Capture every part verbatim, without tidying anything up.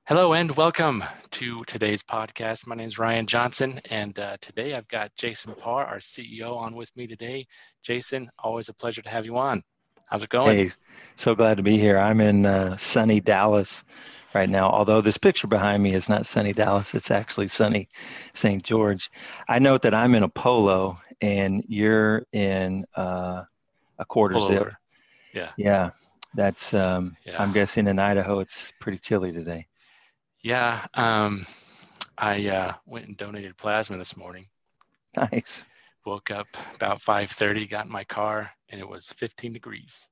Hello and welcome to today's podcast. My name is Ryan Johnson, and uh, today I've got Jason Parr, our C E O, on with me today. Jason, always a pleasure to have you on. How's it going? Hey, so glad to be here. I'm in uh, sunny Dallas right now, although this picture behind me is not sunny Dallas. It's actually sunny Saint George. I note that I'm in a polo and you're in uh, a quarter Pull zip. over. Yeah, Yeah, that's, um, yeah, I'm guessing in Idaho, it's pretty chilly today. yeah. Um, I uh, went and donated plasma this morning. Nice. Woke up about five thirty, got in my car, and it was fifteen degrees.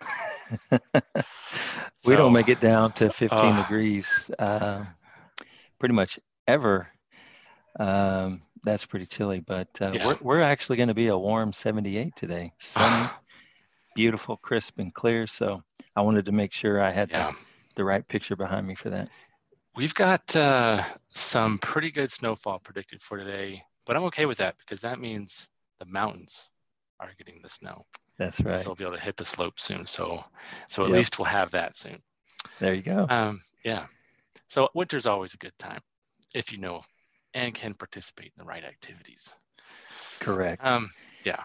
We don't So, make it down to fifteen uh, degrees uh, pretty much ever. Um, that's pretty chilly, but uh, yeah, we're we're actually going to be a warm seventy-eight today. Sunny, beautiful, crisp, and clear. So I wanted to make sure I had the yeah. the right picture behind me for that. We've got uh, some pretty good snowfall predicted for today, but I'm okay with that because that means the mountains are getting the snow. That's And so right. we'll be able to hit the slope soon. So, so at Yep. least we'll have that soon. There you go. Um, yeah. So winter's always a good time if you know and can participate in the right activities. Correct. Um, yeah.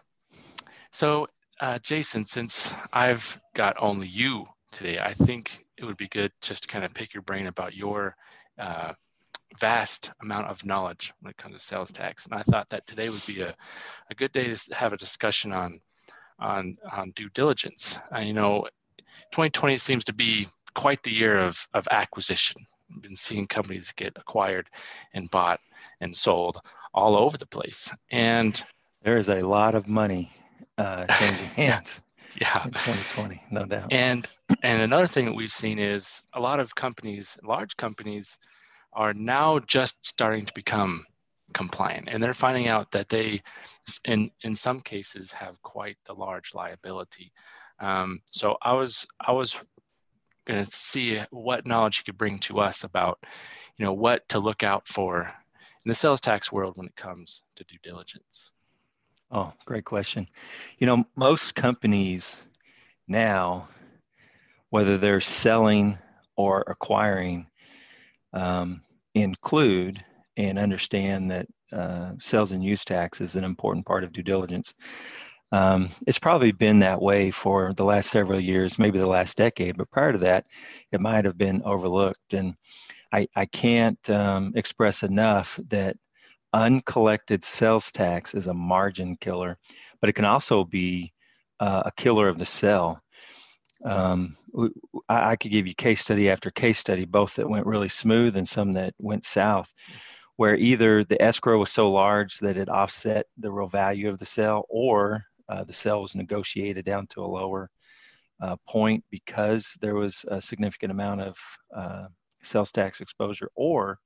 So, uh, Jason, since I've got only you today, I think it would be good just to kind of pick your brain about your uh, vast amount of knowledge when it comes to sales tax. And I thought that today would be a, a good day to have a discussion on on on due diligence. Uh, you know, twenty twenty seems to be quite the year of of acquisition. We've been seeing companies get acquired and bought and sold all over the place. And There is a lot of money uh, changing yeah, hands yeah. in twenty twenty, no doubt. And and another thing that we've seen is a lot of companies, large companies, are now just starting to become compliant, and they're finding out that they, in in some cases, have quite the large liability. Um, so I was I was going to see what knowledge you could bring to us about, you know, what to look out for in the sales tax world when it comes to due diligence. Oh, great question. You know, most companies now, whether they're selling or acquiring, um, include and understand that uh, sales and use tax is an important part of due diligence. Um, it's probably been that way for the last several years, maybe the last decade, but prior to that, it might have been overlooked. And I, I can't um, express enough that uncollected sales tax is a margin killer, but it can also be uh, a killer of the sale. Um, I, I could give you case study after case study, both that went really smooth and some that went south, where either the escrow was so large that it offset the real value of the sale, or uh, the sale was negotiated down to a lower uh, point because there was a significant amount of uh, sales tax exposure, or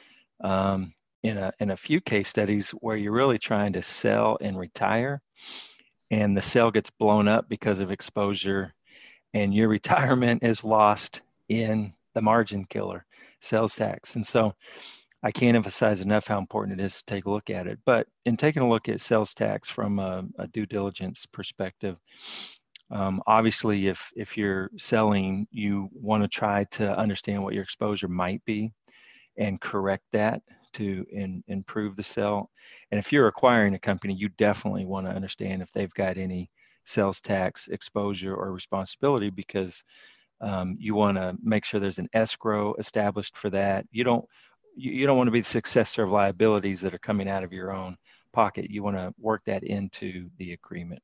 um, in a in a few case studies where you're really trying to sell and retire, and the sale gets blown up because of exposure, and your retirement is lost in the margin killer, sales tax. And so I can't emphasize enough how important it is to take a look at it. But in taking a look at sales tax from a, a due diligence perspective, um, obviously, if if you're selling, you want to try to understand what your exposure might be and correct that to in, improve the sale. And if you're acquiring a company, you definitely want to understand if they've got any sales tax exposure or responsibility, because um, you want to make sure there's an escrow established for that. You don't you, you don't want to be the successor of liabilities that are coming out of your own pocket. You want to work that into the agreement.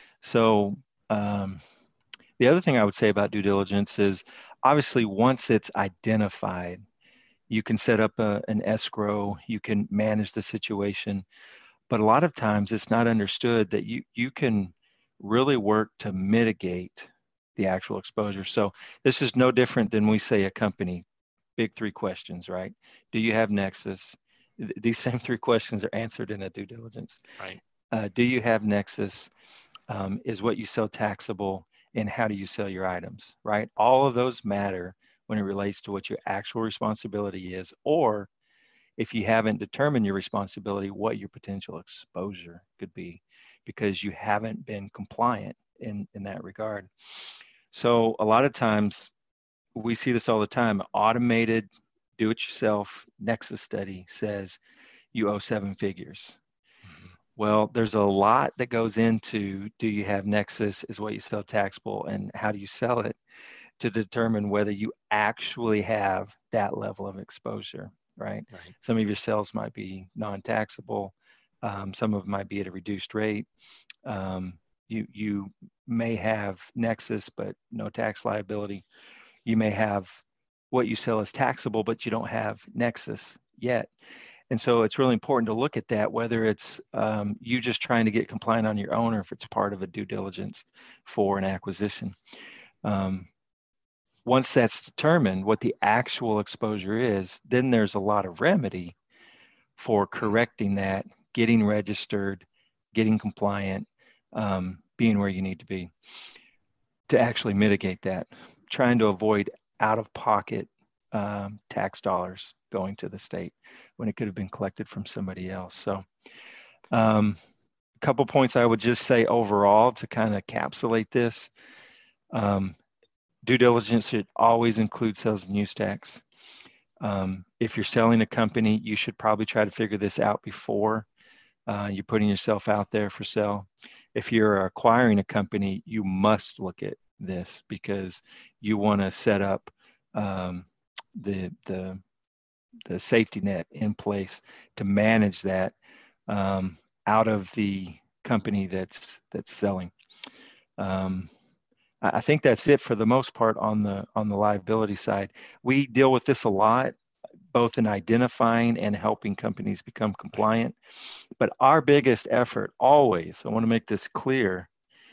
So um, the other thing I would say about due diligence is, obviously, once it's identified, you can set up a, an escrow, you can manage the situation, but a lot of times it's not understood that you you can really work to mitigate the actual exposure. So this is no different than, we say, a company, big three questions, right? Do you have nexus? These same three questions are answered in a due diligence. Right. Uh, do you have nexus? Um, is what you sell taxable? And how do you sell your items, right? All of those matter when it relates to what your actual responsibility is, or if you haven't determined your responsibility, what your potential exposure could be, because you haven't been compliant in, in that regard. So a lot of times we see this all the time: automated do-it-yourself Nexus study says you owe seven figures. Mhm. Well, there's a lot that goes into, do you have Nexus, is what you sell taxable, and how do you sell it to determine whether you actually have that level of exposure, right? Right. Some of your sales might be non-taxable. Um, some of them might be at a reduced rate. Um, you, you may have Nexus, but no tax liability. You may have what you sell as taxable, but you don't have Nexus yet. And so it's really important to look at that, whether it's um, you just trying to get compliant on your own or if it's part of a due diligence for an acquisition. Um, once that's determined what the actual exposure is, then there's a lot of remedy for correcting that, getting registered, getting compliant, um, being where you need to be to actually mitigate that, trying to avoid out-of-pocket um, tax dollars going to the state when it could have been collected from somebody else. So um, a couple points I would just say overall to kind of encapsulate this. Um, due diligence should always include sales and use tax. Um, if you're selling a company, you should probably try to figure this out before uh, you're putting yourself out there for sale. If you're acquiring a company, you must look at this because you want to set up um, the, the, the safety net in place to manage that um, out of the company that's, that's selling. Um, I think that's it for the most part on the on the liability side. We deal with this a lot, both in identifying and helping companies become compliant. But our biggest effort always, I want to make this clear,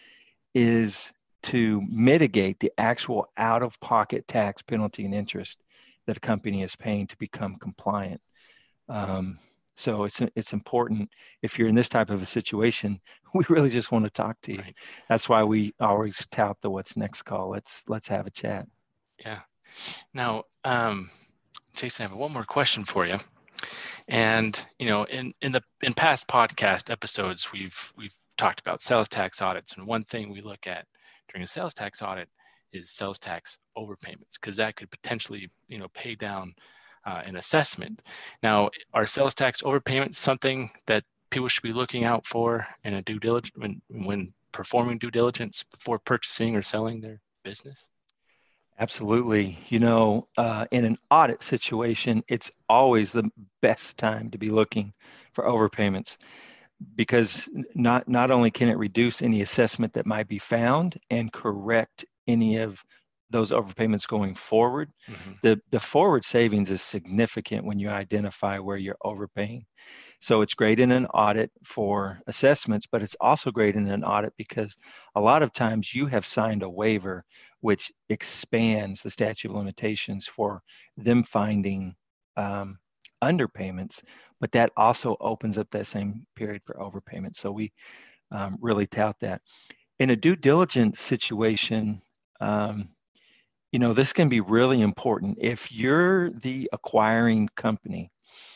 is to mitigate the actual out-of-pocket tax penalty and interest that a company is paying to become compliant. Um, so it's it's important if you're in this type of a situation, we really just want to talk to you. Right. That's why we always tout the what's next call. Let's let's have a chat. Yeah. Now, um, Jason, I have one more question for you. And you know, in in the in past podcast episodes, we've we've talked about sales tax audits, and one thing we look at during a sales tax audit is sales tax overpayments, because that could potentially you know pay down uh, an assessment. Now, are sales tax overpayments something that people should be looking out for in a due diligence when when performing due diligence before purchasing or selling their business? Absolutely. You know, uh, in an audit situation, it's always the best time to be looking for overpayments because not not only can it reduce any assessment that might be found and correct any of those overpayments going forward, Mm-hmm. the the forward savings is significant when you identify where you're overpaying. So it's great in an audit for assessments, but it's also great in an audit because a lot of times you have signed a waiver which expands the statute of limitations for them finding um, underpayments, but that also opens up that same period for overpayment. So we um, really tout that. In a due diligence situation, um, you know, this can be really important. If you're the acquiring company,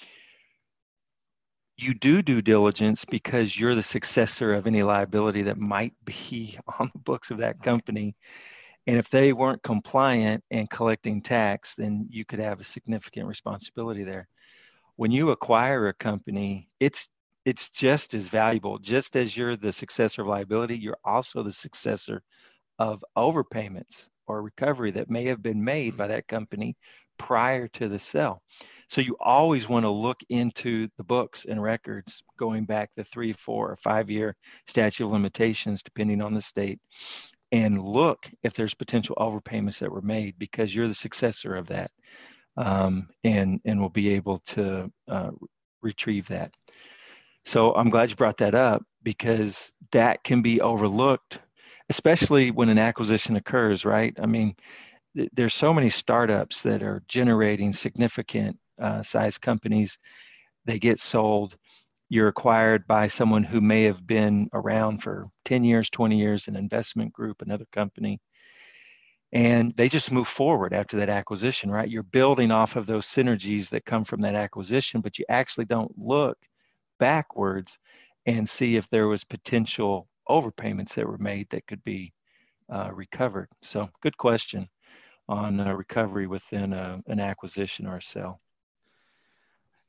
you do due diligence because you're the successor of any liability that might be on the books of that company. And if they weren't compliant and collecting tax, then you could have a significant responsibility there. When you acquire a company, it's it's just as valuable. Just as you're the successor of liability, you're also the successor of overpayments or recovery that may have been made by that company prior to the sale. So you always want to look into the books and records going back the three, four, or five year statute of limitations, depending on the state, and look if there's potential overpayments that were made because you're the successor of that, um, and and will be able to uh, retrieve that. So I'm glad you brought that up because that can be overlooked, especially when an acquisition occurs, right? I mean, th- there's so many startups that are generating significant uh, size companies. They get sold. You're acquired by someone who may have been around for ten years, twenty years, an investment group, another company. And they just move forward after that acquisition, right? You're building off of those synergies that come from that acquisition, but you actually don't look backwards and see if there was potential overpayments that were made that could be uh, recovered. So good question on uh, recovery within a, an acquisition or a sale.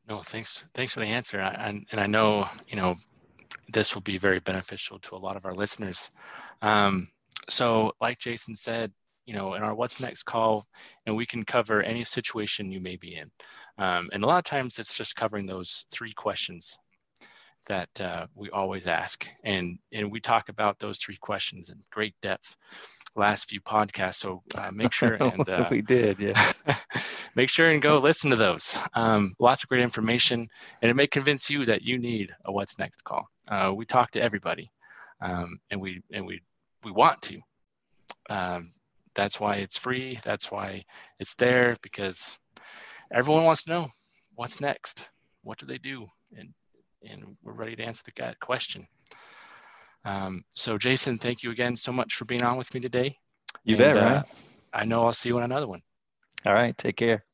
No, thanks. Thanks for the answer. I, and, and I know, you know, this will be very beneficial to a lot of our listeners. Um, so like Jason said, you know, in our What's Next call, and we can cover any situation you may be in. Um, and a lot of times it's just covering those three questions that uh, we always ask. And, and we talk about those three questions in great depth last few podcasts. So uh, make sure and uh, we did, yes. make sure and go listen to those. Um, lots of great information, and it may convince you that you need a What's Next call. Uh, we talk to everybody, um, and we and we we want to. Um, that's why it's free. That's why it's there, because everyone wants to know what's next. What do they do? And and we're ready to answer the question. Um, so Jason, thank you again so much for being on with me today. You and, bet, Ryan. Uh, I know I'll see you on another one. All right. Take care.